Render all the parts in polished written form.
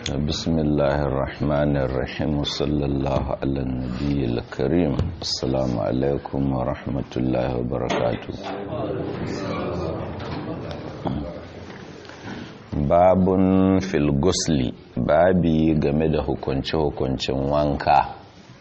بسم الله الرحمن الرحيم وصلى الله على النبي الكريم. السلام عليكم ورحمة الله وبركاته. باب في الغسل، babi game da hukunce-hukuncin wanka.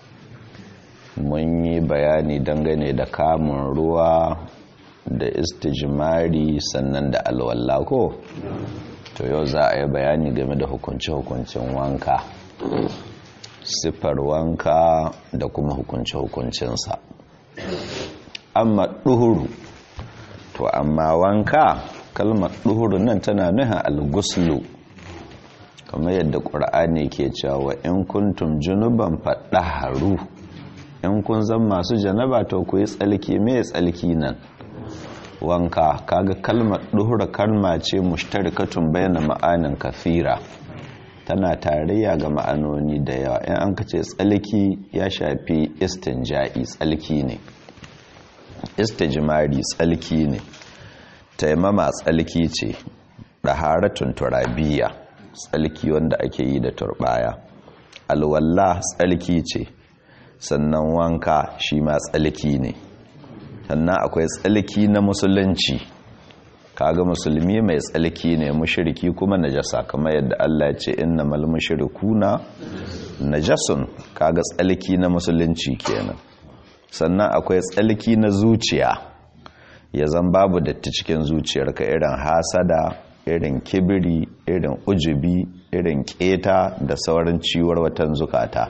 Mun yi bayani dangane da kamun ruwa da istijmari sannan da alwala ko? To yau za a yi bayani game da hukunce-hukuncin wanka, siffar wanka da kuma hukunce-hukuncinsa. Amma ɗuhuru, to amma wanka, kalmar ɗuhuru nan tana nuhin al-guslu, kamar yadda ƙur'ani ke cewa in kuntum junuban faɗaharu, in kun zan masu janaba to ku yi tsalki. me tsalki nan? Wanka. Kaga kalmar duhura kalma ce mushtarikatun bayna ma'anin kafira, tana tarayya ga ma'anoni da yawa. in an kace tsalki ya shafi istinja'i, tsalki ne, istijmari tsalki ne, taimama tsalki ce, daharatun turabiyya tsalki wanda ake yi da turbaya, alwalla tsalki ce, sannan wanka shi ma tsalki ne. sannan akwai tsalki na musulunci, kaga musulmi mai tsalki ne, mushriki kuma najasa, kamar yadda Allah ya ce innamal mushrikuna najasun, kaga tsalki na musulunci kenan. sannan akwai tsalki na zuciya, ya zan babu datti cikin zuciyarka, irin hasada, irin kibiri, irin ujubi, irin keta da sauran ciwar watan zukata,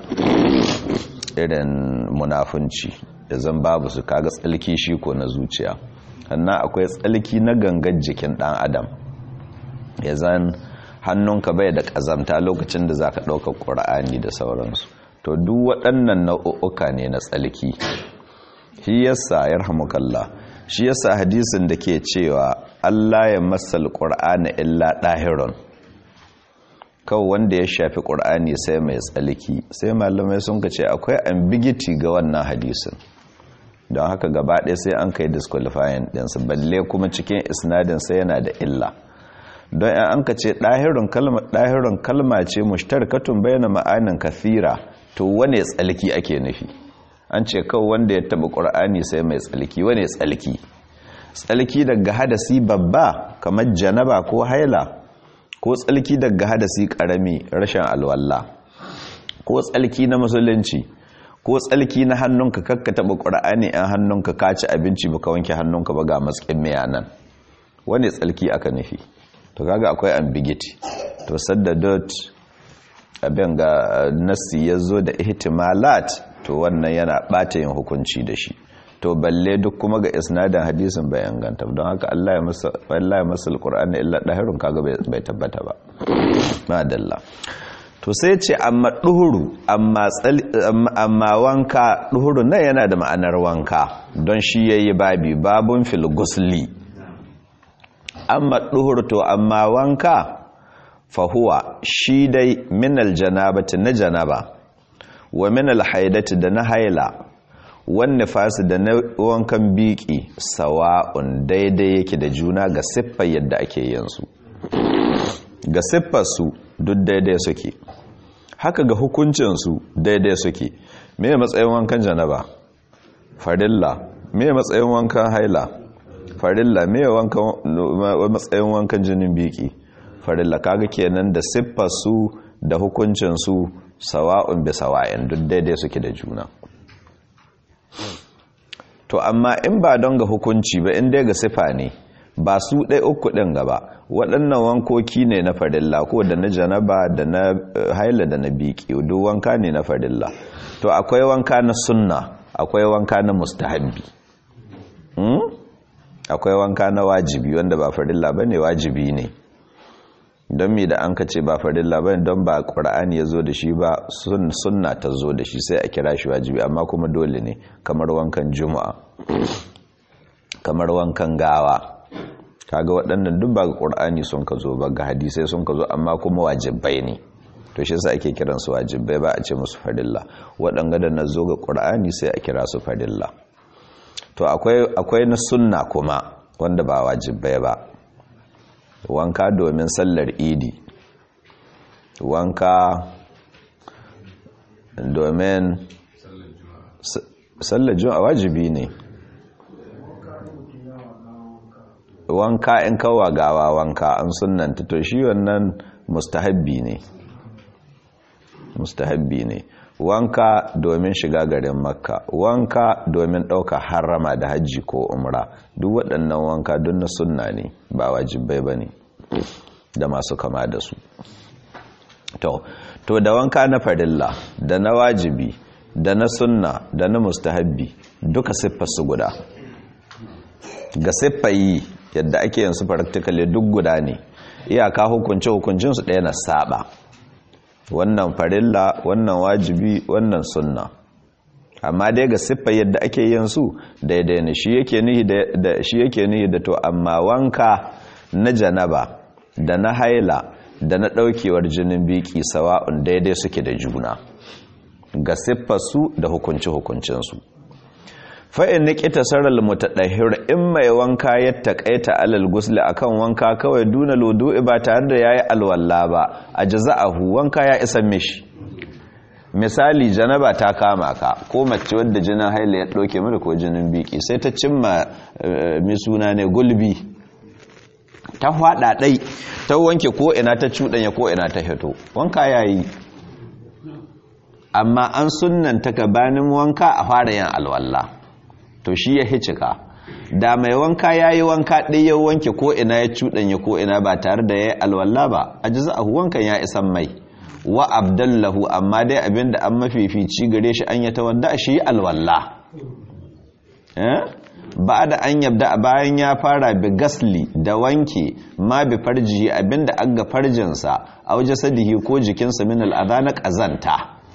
irin munafunci, da zan babu su, kaga tsalki shi ko na zuciya. sannan akwai tsalki na gangar jikin dan adam, ya zan hannunka bai da kazamta lokacin da zaka ɗaukar ƙur'ani da sauransu. to duk waɗannan nau'uka ne na tsalki. shi yasa yarhamukallah, shi yasa hadisin da ke cewa Allah ya masal qur'ana illa dahirun, kawai wanda ya shafi ƙur'ani sai mai tsalki, sai malamai sun ce akwai ambiguity ga wannan hadisin, don haka gaba ɗaya sai an kai disqualifying ɗinsa, balle kuma cikin isnadin sai yana da illa. don an ka ce ɗahirun kalma ce mushtarikatun bayyana ma'anin kathira, to wane tsalki ake nufi? an ce kawai wanda ya taɓa ƙur'ani sai mai tsalki. wane tsalki? tsalki daga hadasi babba kamar janaba ko haila, ko tsalki daga hadasi karami rashin alwalla, ko tsalki na musulunci, ko tsalki na hannunka kakka taba qur'ani an hannunka ka ci abinci baka wanke hannunka ba ga maskin miya nan. wani tsalki aka nufi? to kaga akwai ambiguity. to sadda dot abin ga nasi yazo da ihtimalat, to wannan yana bata yin hukunci da shi. to balle duk kuma ga isnadin hadisin bai inganta, don haka Allah ya masa alqur'ani illa dahirun, kaga bai tabbata ba. madalla. to sai ce amma duhuru, amma wanka, duhuru nan yana da ma'anar wanka, don shi yayi babi, babun fil gusli. amma duhuru, to amma wanka fa huwa shi dai min aljanabati, na janaba, wa min alhaidati, da na haila, wanne fasu, da na wankan biki, sawa'un daidai yake da juna ga siffar yadda ake yin su. ga siffar su duk daidai suke, haka ga hukuncin su daidai suke. me matsayin wankan janaba? farilla. me matsayin wankan haila? farilla. me matsayin wankan jinin biki? farilla. kaga kenan da siffar su da hukuncin su sawa'un bi sawa'in, duk daidai suke da juna. to amma in ba don ga hukunci ba, in dai ga sifa ne, ba su ɗai uku ɗin gaba, waɗannan wankoki ne na farilla, ko da na janaba da na haila da na biki, duk wanka ne na farilla. to akwai wanka na sunna, akwai wanka na mustahabbi, akwai wanka na wajibi, wanda ba farilla ba ne, wajibi ne. don mi da an ka ce ba farilla ba, don ba ƙur'ani ya zo da shi ba, sunna ta zo da shi, sai a kira shi wajibi, amma kuma dole ne, kamar wankan juma'a, kamar wankan gawa. kaga waɗannan duk ba ga ƙur'ani sun ka zo ba, ga hadisai sun ka zo, amma kuma wajibai ne. to shi yasa ake kiran su wajibai, ba a ce musu farilla. waɗanga da na zo ga ƙur'ani sai a kira su farilla. to akwai na sunna kuma wanda ba wajibai ba, wanka domin sallar idi, wanka domin sallar juma'a wajibi ne. Wanka in kawa gawa wanka an sunnanta to shi wannan mustahabbi ne. Wanka domin shiga garin Makka, wanka domin ɗauka harama da hajji ko umra, duk waɗannan wanka don na sunna ne ba wajibai ba ne da masu kama da su. To da wanka na farilla da na wajibi da na sunna da na mustahabbi duka siffar su guda. Ga siffayi yadda ake yin su practically duk guda ne, iyaka hukuncinsu ɗaya na saba, wannan farilla wannan wajibi wannan sunna, amma dai ga siffar yadda ake yin su daidai ne. Shi yake nihi da to amma wanka na janaba da na haila da na ɗaukewar jinin biki sawa'un daidai suke da juna ga siffar su da hukuncinsu. fa'in ni ƙita sarar mutaɗahir in mai wanka ya taƙaita alal gusli akan wanka kawai duna lodo'i ba tare da ya yi alwalla ba, a jaza'ahu wanka ya isa mishi. Misali janaba ta kama ka ko mace wadda jinin haila ya ɗauke mata ko jinin biki sai ta cimma mai suna ne gulbi, ta haɗa ɗai ta wanke ko ina ta cuɗanya ko ina ta hito, wanka ya yi. Amma an sunnanta gabanin wanka a fara yin alwalla, to shi ya hicika. Da mai wanka ya yi wanka ɗaya ya wanke ko ina ya cuɗanya ko ina ba tare da ya yi alwalla ba, a jaza'ahu wankan ya isan mai. Wa abdallahu, amma dai abinda an mafifici gare shi an ya tawadda shi alwalla. Ba da an yabda bayan ya fara bi gasli da wanke ma bi farji abinda an ga farjinsa a waje sadihi ko jikinsa min al'adha na ƙazanta.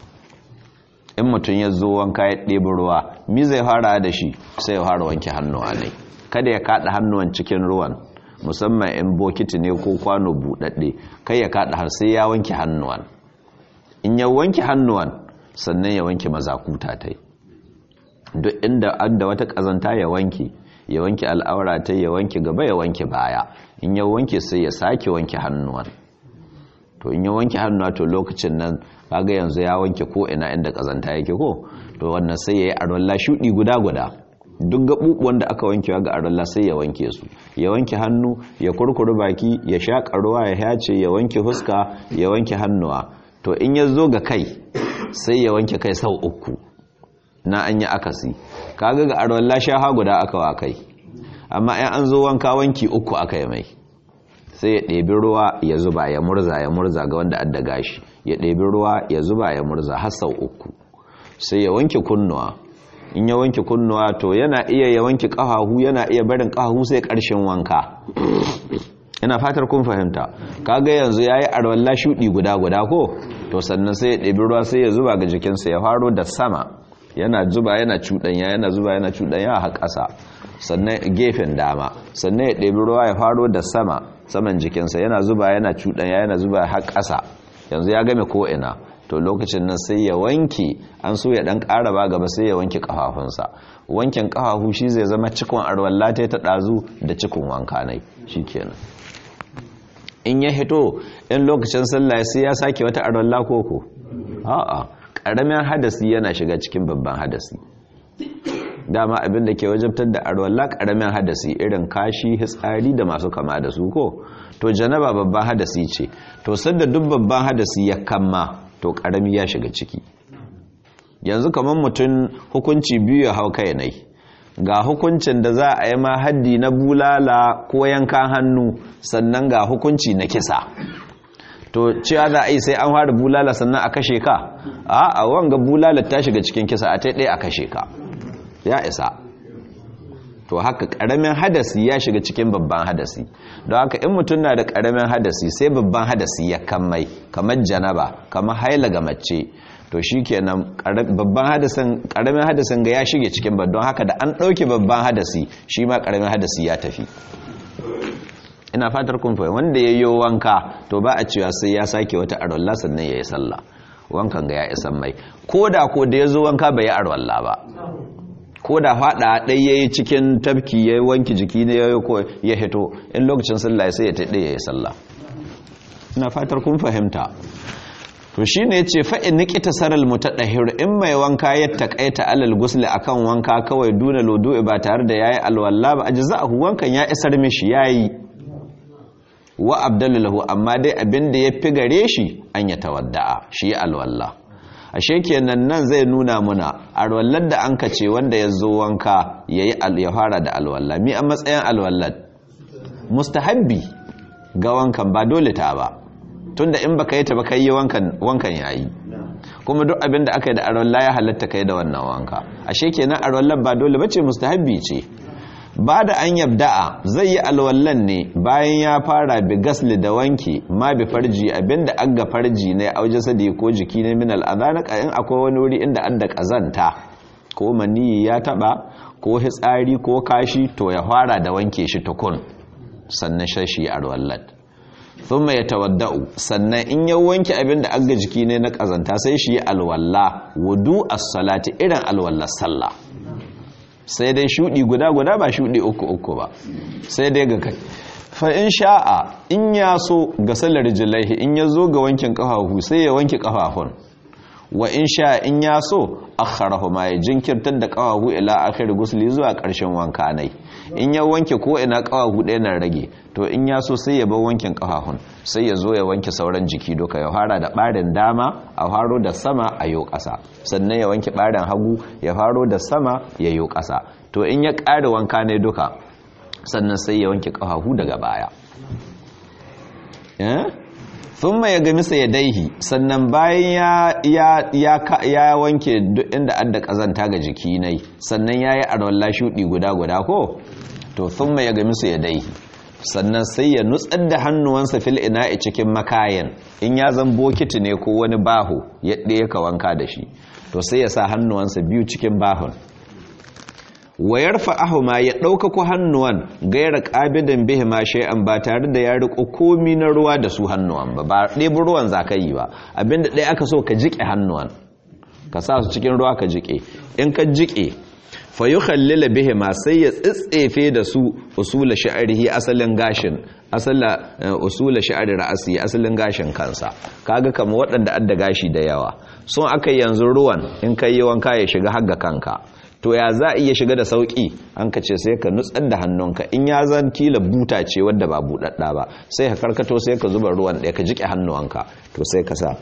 In mutum ya zo wanka ya ɗebi ruwa, mi zai fara da shi sai ya fara wanke hannuwa ne, kada ya kaɗa hannuwan cikin ruwan, musamman in bokiti ne ko kwano buɗaɗɗe, kai ya kaɗa har sai ya wanke hannuwan. In ya wanke hannuwan sannan ya wanke mazakuta ta yi, duk inda an da wata ƙazanta ya wanke al'aura ta, ya wanke gaba ya wanke baya. In ya wanke sai ya sake wanke hannuwan. To in ya wanke hannuwa to lokacin nan kaga yanzu ya wanke ko ina inda ƙazanta yake ko, to wannan sai ya yi arwalla shuɗi guda duk gaɓuɓuwan da aka wankewa ga arwalla sai ya wanke su, ya wanke hannu, ya kurkuru baki, ya shaƙa ruwa, ya hace, ya wanke huska, ya wanke hannuwa. To in ya zo ga kai sai ya wanke kai sau 3, na an yi akasi, kaga ga arwalla shaha guda aka wa kai, amma in an zo wanka wanki 3 aka yi mai. Sai ya ɗebi ruwa ya zuba ya murza ga wanda adda gashi, ya ɗebi ruwa ya zuba ya murza har sau 3. Sai ya wanke kunnuwa, in ya wanke kunnuwa to yana iya ya wanke ƙafahu, yana iya barin ƙafahu sai ƙarshen wanka. Ina fatar kun fahimta. Kaga yanzu yayi arwalla shudi guda ko, to sannan sai ya ɗebi ruwa sai ya zuba ga jikinsa, ya faro da sama yana zuba yana cuɗanya har ƙasa, sannan gefen dama, sannan ya ɗebi ruwa ya faro da saman jikinsa yana zuba yana cuɗanya har ƙasa. Yanzu ya game ko ina, to lokacin nan sai ya wanke, an so ya ɗan ƙara ba gaba sai ya wanke ƙafafunsa. Wankin ƙafafu shi zai zama cikon arwalla ta ɗazu da cikon wanka nai, shikenan. In ya hito in lokacin sallah sai ya sake wata arwalla koko, a'a, ƙaramin hadasi yana shiga cikin babban hadasi. Dama abin da ke wajabtar da arwalla ƙaramin hadasi irin kashi, hitsari da masu kama da su ko, to janaba babban hadasi ce, to sanda duk babban hadasi ya kama to ƙarami ya shiga ciki. Yanzu kamar mutum hukunci biyu ya hau kai nai, ga hukuncin da za a yi ma haddi na bulala ko yankan hannu, sannan ga hukunci na kisa. To cewa za a yi sai an fara bulala sannan a kashe ka, a wanga bulala ta shiga cikin kisa, a ta ɗaya a kashe ka, ya isa. To haka ƙaramin hadasi ya shiga cikin babban hadasi. Don haka in mutum na da ƙaramin hadasi sai babban hadasi ya kammai, kamar janaba, kamar haila ga mace, to shi kenan ƙaramin hadasin ga ya shige cikin babban, don haka da an ɗauke babban hadasi shi ma ƙaramin hadasi ya tafi. Ina fatar kun fahimta. Wanda ya yi wanka to ba a cewa sai ya sake wata arwalla sannan ya yi sallah, wankan ga ya isan mai, ko da ya zo wanka bai yi arwalla ba, ko da faɗa ɗai ya yi cikin tafki ya wanki jiki ne ya hito, in lokacin sallah sai ya taɗe ya yi sallah. ina fatar kun fahimta. to shine yace fa in niqita saral mutadahhir in mai wanka ya takaita alal gusli akan wanka kawai duna lodu'i ba tare da yayi alwalla ba ajza'ahu wankan ya isar mishi yayi wa abdallahu amma dai abinda yafi gare shi an ya tawadda'a shi alwalla. ashe kenan nan zai nuna muna alwallar da anka ce wanda yazo wanka yayi ya fara da alwalla mi a matsayin alwallar mustahabbi ga wankan ba dole ta ba tunda in baka yi ta baka yi wankan yayi kuma duk abin da aka yi da arwalla ya halatta kai da wannan wanka ashe kenan arwallan ba dole bace mustahabbi ce. ba da an yabda'a zai yi alwallan ne bayan ya fara bi gasli da wanki ma bi farji abinda aga farji ne a wajen sadi ko jiki ne min al'adana in akwai wani wuri inda an da kazanta ko maniyi ya taba ko hitsari ko kashi to ya fara da wanke shi tukun sannan shashi alwallan thumma yatawaddau sannan in ya wanke abinda aga jiki ne na kazanta sai shi alwalla wudu as-salati irin alwallar sallah sai dai shudi guda ba shudi uku ba sai dai ga kai fa in sha'a in ya so ga sallar rijlaihi in ya zo ga wankin kafafu sai ya wanke kafafun wa in sha'a in ya so akharahu ma ya jinkirtar da kafafu ila akhir gusli zuwa karshen wanka nai in ya wanke ko ina kafafu ɗaya na rage to in ya so sai ya bar wankin kafafun sai ya zo ya wanke sauran jiki duka ya fara da barin dama a faro da sama a yo ƙasa sannan ya wanke barin hagu ya faro da sama ya yo ƙasa to in ya ƙare wanka ne duka sannan sai ya wanke kafafu daga baya thumma ya gamisa yadaihi sannan bayan ya wanke duk inda adda kazanta ga jiki nai sannan yayi arwalla shudi guda ko to thumma ya gamisa yadaihi sannan sai ya nutsar da hannuwansa fil ina'i cikin makayan in ya zan bokiti ne ko wani baho yadda ya ka wanka da shi to sai ya sa hannuwansa biyu cikin bahon wayar fa'ahuma ya ɗaukako hannuwan gaira ƙabidan bihi ma shay'an ba tare da ya riƙo komi na ruwa da su hannuwan ba ɗebi ruwan za ka yi ba abinda ɗaya aka so ka jiƙe hannuwan ka sa su cikin ruwa ka jiƙe in ka jiƙe fa yi khallila bihi ma sai ya tsitsefe da su usula sha'arihi asalin gashin usula sha'ari ra'asi asalin gashin kansa kaga kamar waɗanda adda gashi da yawa sun aka yanzu ruwan in kai yi wanka ya shiga har ga kanka to ya za a iya shiga da sauki an ka ce sai ka nutsar da hannunka in ya zan kila buta ce wadda ba buɗaɗɗa ba sai ka karkato sai ka zuba ruwan ɗaya ka jiƙe hannuwanka to sai ka sa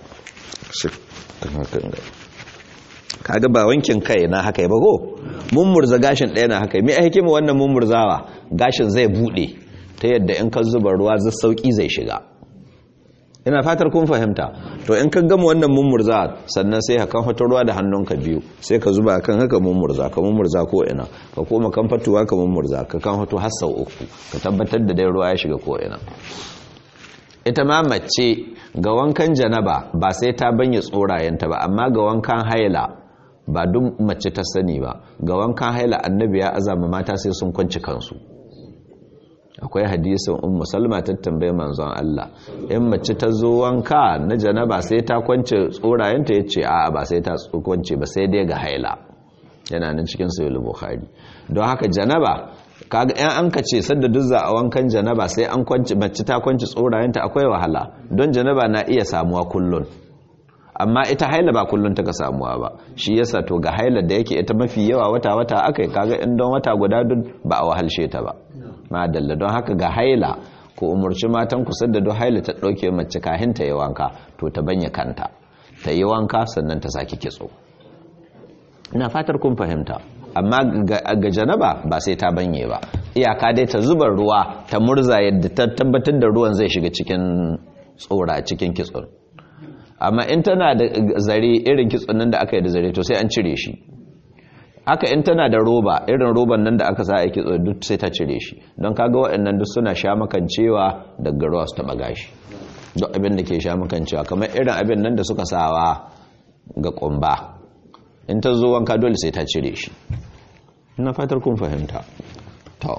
kaga ba wankin kai na haka ba ko mummurza gashin ɗaya na haka me a hikima wannan mummurzawa gashin zai buɗe ta yadda in ka zuba ruwa zai sauki zai shiga ina fatar kun fahimta to in ka gama wannan mummurza sannan sai ka kamfato ruwa da hannunka biyu sai ka zuba kan haka mummurza ko ina ka koma kamfatuwa ka mummurza ka kamfato har sau uku ka tabbatar da dai ruwa ya shiga ko ina ita ma mace ga wankan janaba ba sai ta banye tsorayenta ba amma ga wankan haila ba duk mace ta sani ba ga wankan haila annabi ya azama mata sai sun kwanci kansu akwai hadisin ummu salma ta tambaye manzon Allah in mace ta zo wanka na janaba sai ta kwance tsorayenta yace a'a ba sai ta kwance ba sai dai ga haila yana nan cikin sahih bukhari don haka janaba kaga ɗan an kace sadda duzza a wankan janaba sai an kwance mace ta kwance tsorayenta akwai wahala don janaba na iya samuwa kullun amma ita haila ba kullun taka samuwa ba shi yasa to ga haila da yake ita mafi yawa wata akai kaga in don wata guda duk ba a wahalshe ta ba madalla don haka ga haila ko umurci matan ku sadda don haila ta dauke mace kahin ta yi wanka to ta banya kanta ta yi wanka sannan ta saki kitso ina fatar kun fahimta amma ga janaba ba sai ta banye ba iyaka dai ta zuba ruwa ta murza yadda ta tabbatar da ruwan zai shiga cikin tsora cikin kitson amma in tana da zare irin kitson nan da aka yi da zare to sai an cire shi haka in tana da roba irin roban nan da aka sa a kitso duk sai ta cire shi don kaga waɗannan duk suna sha makancewa daga ruwa su taɓa gashi duk abin da ke sha makancewa kamar irin abin nan da suka sawa ga ƙumba in ta zo wanka dole sai ta cire shi ina fatar kun fahimta to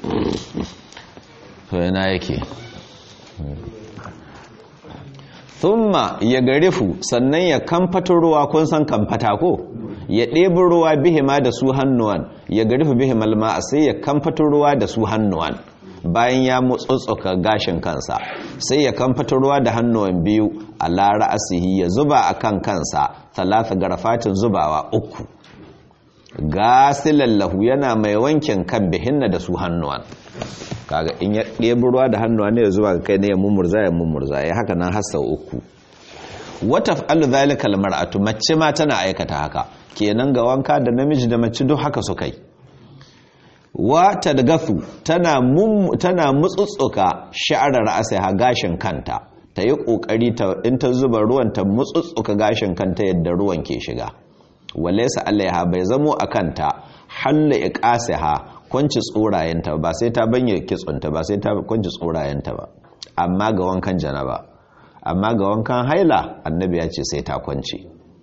yana yake thumma ya garifu sannan ya kamfata ruwa kun san kamfata ko ya ɗebi ruwa bihima da su hannuwan ya garifu bihimal ma'a sai ya kamfata ruwa da su hannuwan bayan ya mutsutsuka gashin kansa sai ya kamfata ruwa da hannuwan biyu ala ra'sihi ya zuba akan kansa 3 garafatin zubawa 3 gasilan lahu yana mai wankin kan bihinna da su hannuwan kaga in ya ɗebi ruwa da hannuwa ne ya zuba ga kai ne ya mummurza ya haka nan har sau 3 wata fa'alu zalika almar'atu mace ma tana aikata haka kenan ga wanka da namiji da mace duk haka su kai wa tadgafu tana mutsutsuka sha'arar ra'siha gashin kanta ta yi kokari ta in ta zuba ruwan ta mutsutsuka gashin kanta yadda ruwan ke shiga walaysa alaiha bai zamo akanta halla iqasiha kwanci tsorayenta ba sai ta banye kitsunta ba sai ta kwanci tsorayenta ba amma ga wankan janaba amma ga wankan haila annabi ya ce sai ta kwance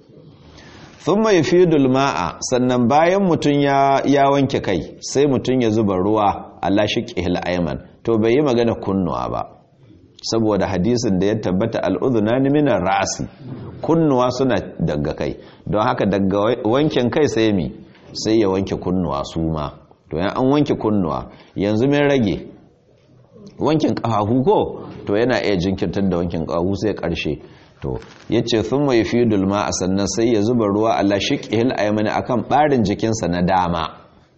thumma yufidul ma'a sannan bayan mutun ya wanke kai sai mutun ya zuba ruwa ala shiqihil ayman to bai yi magana kunnuwa ba saboda hadisin da ya tabbata al'udhunani min ar-ra'si kunnuwa suna daga kai don haka daga wankin kai sai mi sai ya wanke kunnuwa su ma to yan an wanke kunnuwa yanzu mai rage wankin kafafu ko to yana iya jinkirtar da wankin kafafu sai karshe to yace thumma yufidul ma'a sannan sai ya zuba ruwa ala shiqihil aymani akan barin jikinsa na dama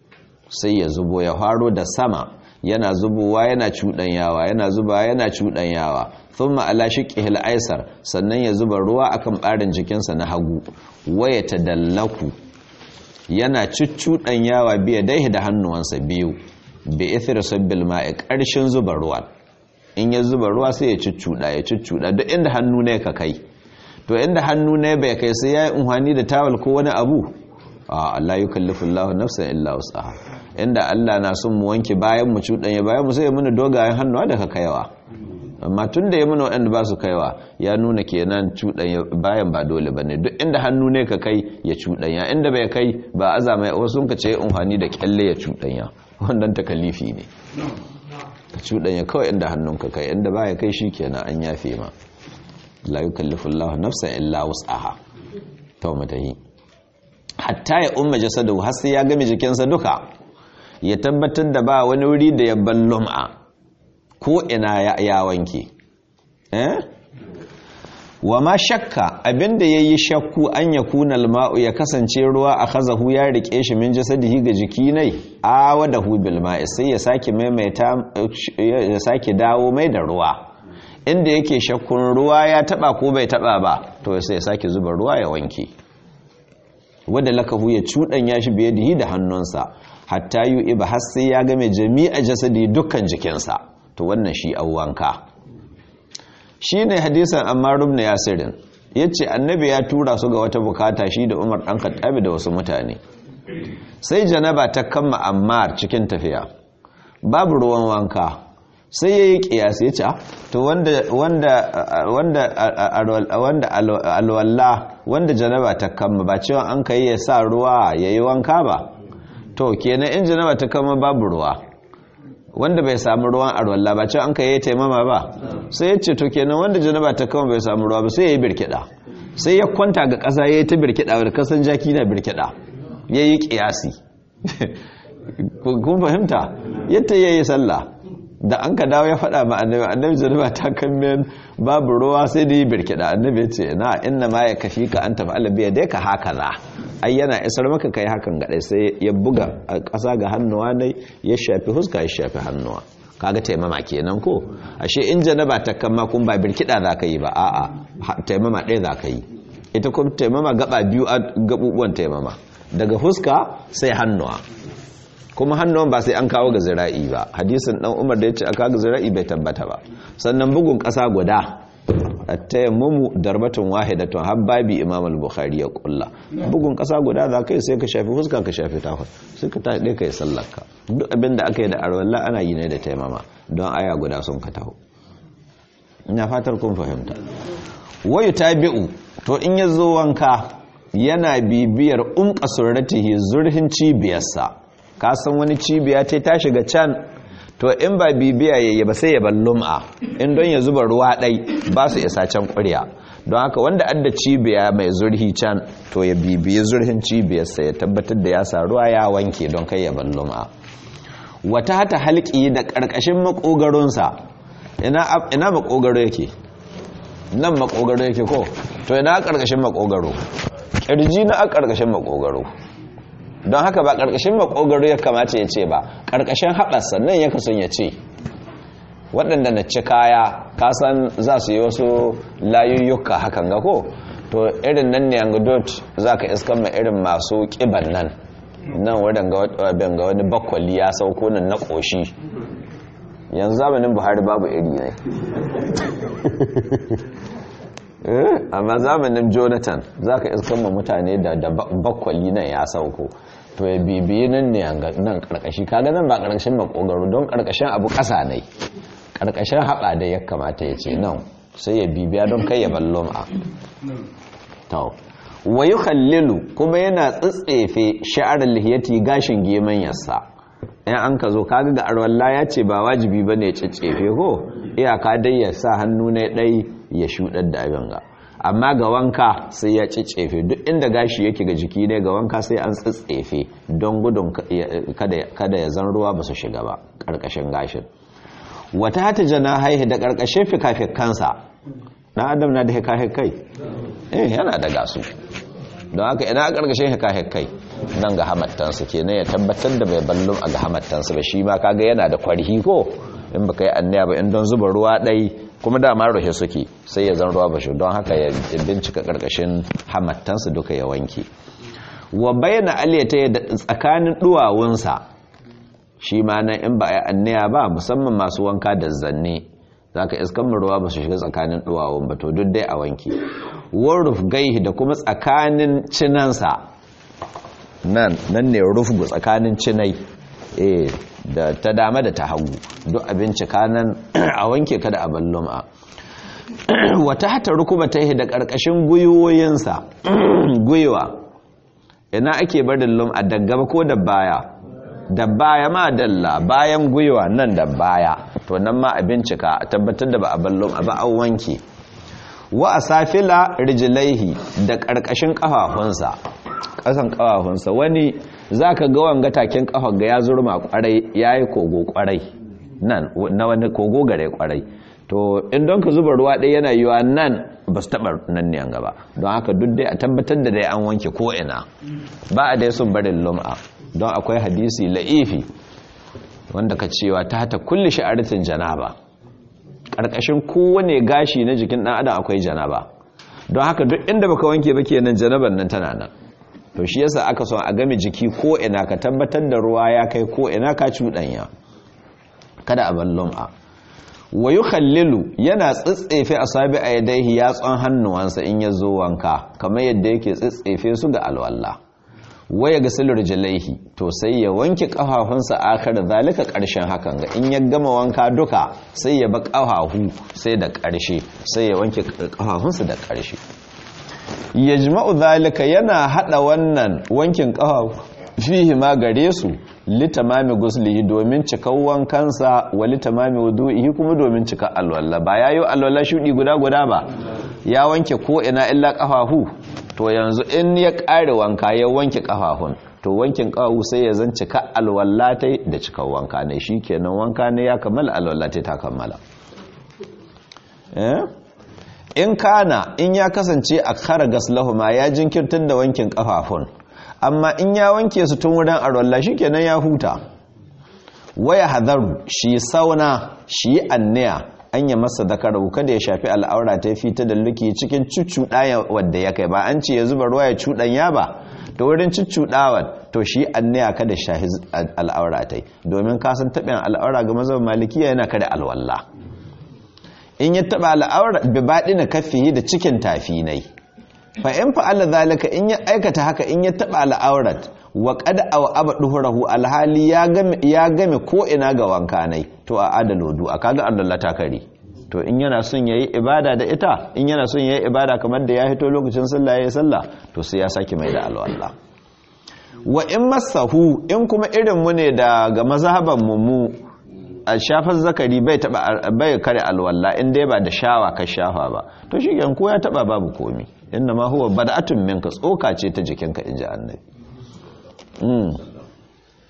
sai ya zubo ya faro da sama yana zubowa yana cudanyawa yana zuba yana cudanyawa thumma ala shiqihil aysar sannan ya zuba ruwa akan barin jikinsa na hagu waya tadallaku yana cuccudanyawa biya dai da hannuwansa biyu bi ithri sabbil ma'i karshen zuba ruwa in ya zuba ruwa sai ya cuccuda duk inda hannu ne ka kai to inda hannu ne bai kai sai yayi unhani da tawal ko wani abu Allah yukallifullahu nafsan illa wus'aha inda Allah na son mu wanke bayan mu cudanya bayan mu sai ya muna dogayen hannuwa da ka kaiwa amma tunda ya muna wanda ba su kaiwa ya nuna kenan cudanya bayan ba dole bane duk inda hannu ne ka kai ya cudanya inda bai kai ba azama wasu ka ce unhani da kyalle ya cudanya wannan takalifi ne ka cudanya kawai inda hannunka kai inda baya kai shikenan an yafe ma la yukallifullahu nafsan illa wus'aha to mutahi hatta ya umma jasadu har sai ya game jikinsa duka ya tabbatar da ba wani wuri da ya ballum'a ko ina ya wanke wa ma shakka abinda yayi shakku an yakuna alma'u ya kasance ruwa akhazahu ya rike shi min jasadihi ga jiki nai awadahu bil ma'i sai ya sake maimaita ya sake dawo mai da ruwa inda yake shakkun ruwa ya taba ko bai taba ba to sai ya sake zuba ruwa ya wanke wanda lakahu ya cudanya shi biyadihi da hannunsa hatta yu'iba har sai ya game jami'a jasadi dukkan jikinsa to wannan shi awwanka shine hadisan Ammar ibn Yasir yace annabi ya tura su ga wata bukata shi da Umar dan Khattab da wasu mutane sai janaba ta kama Ammar cikin tafiya babu ruwan wanka sai yayi kiyasi yace to wanda alwalla wanda janaba ta kama ba cewa an kai ya sa ruwa yayi wanka ba to kenan in janaba ta kama babu ruwa wanda bai samu ruwan alwalla ba cewa an kai ya taimama ba sai yace to kenan wanda janaba ta kama bai samu ruwa ba sai yayi birkida sai ya kwanta ga ƙasa yayi ta birkida da kasan jaki na birkida yayi kiyasi kun fahimta yadda yayi sallah da an ka dawo ya faɗa ma annabi janaba ta kan babu ruwa sai da yi birkida annabi ya ce na inna ma ya kafi ka an tafi alabiya dai ka haka za ai yana isar maka kai hakan gaɗai sai ya buga a ƙasa ga hannuwa ne ya shafi huska ya shafi hannuwa kaga taimama kenan ko ashe in janaba ta kan ma kun ba birkida za ka yi ba a'a taimama ɗaya za ka yi ita kuma taimama gaba biyu a gabubuwan taimama daga huska sai hannuwa kuma hannun ba sai an kawo ga zira'i ba hadisin dan Umar da yace aka ga zira'i bai tabbata ba sannan bugun kasa guda at-tayammumu darbatun wahidatun habbabi Imam al-Bukhari ya kulla bugun kasa guda za kai sai ka shafi fuska ka shafi tafa sai ka taɗe kai sallarka duk abinda aka yi da arwalla ana yi ne da taimama don aya guda sun ka taho ina fatar kun fahimta wayu tabi'u to in yazo wanka yana bibiyar surratihi zurhin cibiyarsa ka san wani cibiya ta shiga can to in ba bibiya yayi ba sai ya ballum'a in don ya zuba ruwa dai ba su isa can ƙurya don haka wanda adda cibiya mai zurhi can to ya bibiye zurhin cibiyarsa ya tabbatar da ya sa ruwa ya wanke don kai ya ballum'a wata hata halki da karkashin makogaronsa ina makogaro yake nan makogaro yake ko to ina karkashin makogaro kirji na karkashin makogaro don haka ba karkashin makogaro ya kamata ya ce ba karkashin haɓarsa nan ya kasan ya ce waɗanda na ci kaya kasan za su yi wasu layuyyuka hakan ga ko to irin nan ne an gudot za ka iskan ma irin masu ƙiban nan wurin ga wani bakwali ya sauko nan na ƙoshi yanzu zamanin buhari babu iri ne amma zamanin jonathan za ka iskan ma mutane da bakwali nan ya sauko to ya bibiyi nan ne nan ƙarƙashi kaga nan ba ƙarƙashin makogaro don ƙarƙashin abu ƙasa ne ƙarƙashin haɓa da ya kamata ya ce nan sai ya bibiya don kai ya ballon a tau wayu khallilu kuma yana tsitsefe sha'ar lihiyati gashin geman yassa in an ka zo kaga ga arwalla ya ce ba wajibi bane ya ciccefe ko iyaka dai ya sa hannu ne dai ya shudar da abin ga amma ga wanka sai ya ciccefe duk inda gashi yake ga jiki ne ga wanka sai an tsitsefe don gudun kada ya zan ruwa ba su shiga ba ƙarƙashin gashin wata hata jana haihe da ƙarƙashin fikafikansa ɗan adam na da hikahikai yana da gasu don haka ina a ƙarƙashin hikahikai nan ga hamattansa kenan ya tabbatar da bai ballon a ga hamattansa ba shi ma kaga yana da kwarhi ko in baka yi annaya ba in don zuba ruwa ɗai kuma dama rushe suke sai ya zan ruwa ba shi don haka ya bincika ƙarƙashin hamattansa duka ya wanke wa bayyana aliyata da tsakanin duwawunsa shi ma nan in ba a yi annaya ba musamman masu wanka da zanne za ka iskan ruwa ba su shiga tsakanin duwawun ba to duk dai a wanke warruf gaihi da kuma tsakanin cinansa nan ne rufgu tsakanin cinai da ta dama da ta hagu duk abinci kanan a wanke kada a ballon a wata hata rukuba ta yi da ƙarƙashin gwiwoyinsa gwiwa ina ake barin lum a daggaba ko da baya da baya ma dalla bayan gwiwa nan da baya to nan ma a bincika a tabbatar da ba a ballon a ba an wanke wa asafila rijlaihi da ƙarƙashin ƙafafunsa ƙasan ƙafafunsa wani zaka ga wanga takin ƙafa ga ya zurma kwarai yayi kogo kwarai nan na wani kogo gare kwarai to in don ka zuba ruwa ɗaya yana yiwa nan ba su taɓa nan ne an gaba don haka duk dai a tabbatar da dai an wanke ko ina ba a dai sun barin lum'a don akwai hadisi la'ifi wanda ka cewa ta hata kulli sha'aratin janaba ƙarƙashin kowane gashi na jikin ɗan adam akwai janaba don haka duk inda baka wanke ba kenan janaban nan tana nan to shi yasa aka son a game jiki ko ina ka tabbatar da ruwa ya kai ko ina ka cuɗanya kada a ballon a wa yukhallilu yana tsitsefe asabi a yadaihi yatsun hannuwansa in ya zo wanka kamar yadda yake tsitsefe su ga alwala waya ga silir jalaihi to sai ya wanke kafafunsa akar zalika karshen hakan ga in ya gama wanka duka sai ya ba kafafu sai da karshe sai ya wanke kafafunsa da karshe yajma'u zalika yana hada wannan wankin kafafu fihi ma gare su litamami guslihi domin cikan wankansa wa litamami wudu'ihi kuma domin cika alwala ba yayo alwala shudi guda ba ya wanke ko ina illa kafafu to yanzu in ya kare wanka ya wanke kafafun to wankin kafafu sai ya zan cika alwallatai da cikan wanka ne shikenan wanka ne ya kammala alwallatai ta kammala in ya kasance a khara gaslahuma ya jinkirtar da wankin kafafun amma in ya wanke su tun wurin arwalla shikenan ya huta waya hadaru shi sauna shi anniya an yi masa dakaru kada ya shafi al'aura ta fita da luki cikin cuccuɗaya wadda ya kai ba an ce ya zuba ruwa ya cuɗanya ba to wurin cuccuɗawa to shi anniya kada shafi al'aura ta domin kasan taɓin al'aura ga mazan malikiya yana kada alwalla in ya taɓa al'aura bi baɗi na kafihi da cikin tafi nai fa in fa'ala zalika in ya aikata haka in ya taba al'aurat wa qad aw abduhurahu alhali ya game ko ina ga wanka nai to a adalodu akaga Allah ta kare to in yana son yayi ibada da ita in yana son yayi ibada kamar da ya hito lokacin sallah yayi sallah to sai ya saki mai da alwala wa in masahu in kuma irin mu ne daga mazhaban mu a shafar zakari bai kare alwala in dai ba da shawa ka shafa ba to shi ko ya taba babu komi inna ma huwa bad'atun minka tsoka ce ta jikinka inji annabi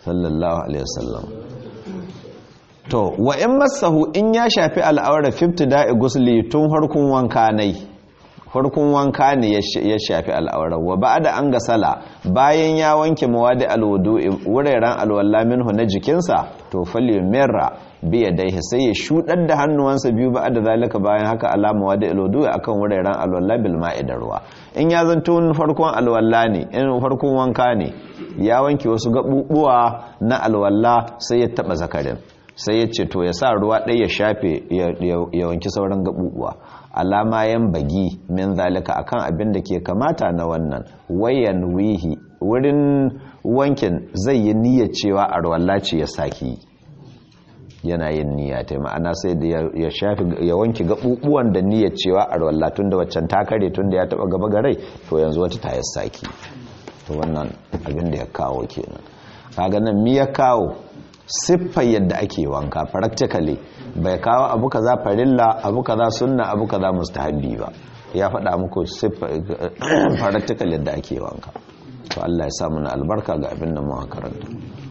sallallahu alaihi wasallam. To wa in masahu in ya shafi al'aura fibtida'i gusli tun harkun wanka ne, harkun wanka ne ya shafi al'aura, wa ba'da an gasala bayan ya wanke mawadi alwudu'i wuraren alwala minhu na jikinsa, to falyumirra bi yadayhi sai ya shudar da hannuwansa biyu ba'da zalika bayan haka alama wadi alwudu'i akan wuraren alwala bil ma'i da ruwa. In ya zanto farkon alwala ne, in farkon wanka ne, ya wanke wasu gabubuwa na alwala sai ya taba zakarin, sai ya ce to ya sa ruwa ɗaya ya shafe ya wanki sauran gabubuwa, alama yan bagi min zalika akan abin da ke kamata na wannan, wayan wihi wurin wankin zai yi niyyar cewa arwalla ce ya saki, yana yin niyya ta ma'ana sai da ya shafi ya wanki gabubuwan da niyyar cewa arwalla tunda waccan ta kare tunda ya taba gaba garai, to yanzu wata ta ya saki. To wannan abin da ya kawo kenan. Kaga nan mi ya kawo siffar yadda ake wanka practically, bai kawo abu kaza farilla, abu kaza sunna, abu kaza mustahabbi ba, ya faɗa muku siffar practically yadda ake wanka. To Allah ya sa mana albarka ga abin da muka karanta.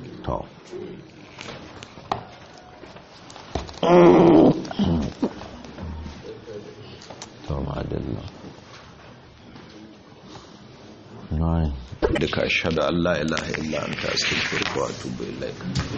To ma'adallah duka ashhadu an la ilaha illa anta astaghfiruka wa atubu ilaik.